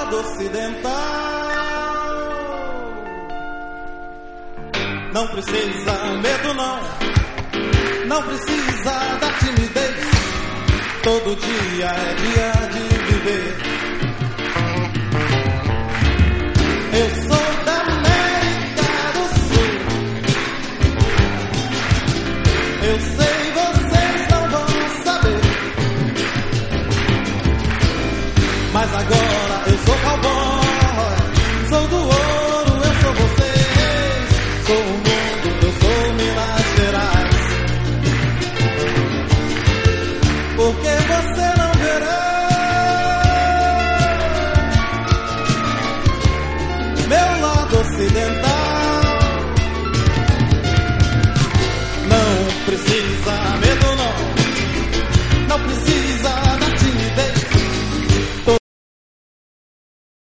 lado ocidental. Não precisa medo não precisa da timidez. Todo dia é dia de viver. Eu sou da América do Sul. Eu sei, vocês não vão saber. Mas agora eu sou cowboy.